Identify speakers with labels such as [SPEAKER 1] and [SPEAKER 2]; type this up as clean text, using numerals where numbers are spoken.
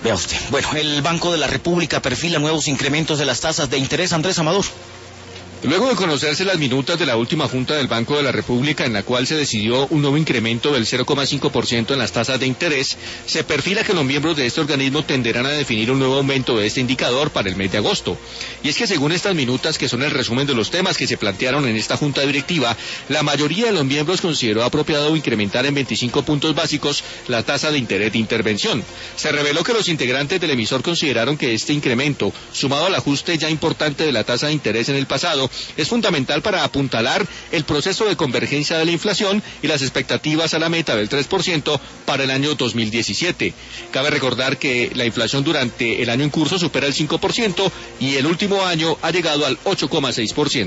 [SPEAKER 1] Vea usted. Bueno, el Banco de la República perfila nuevos incrementos de las tasas de interés. Andrés Amador.
[SPEAKER 2] Luego de conocerse las minutas de la última Junta del Banco de la República, en la cual se decidió un nuevo incremento del 0,5% en las tasas de interés, se perfila que los miembros de este organismo tenderán a definir un nuevo aumento de este indicador para el mes de agosto. Y es que según estas minutas, que son el resumen de los temas que se plantearon en esta Junta Directiva, la mayoría de los miembros consideró apropiado incrementar en 25 puntos básicos la tasa de interés de intervención. Se reveló que los integrantes del emisor consideraron que este incremento, sumado al ajuste ya importante de la tasa de interés en el pasado, es fundamental para apuntalar el proceso de convergencia de la inflación y las expectativas a la meta del 3% para el año 2017. Cabe recordar que la inflación durante el año en curso supera el 5% y el último año ha llegado al 8,6%.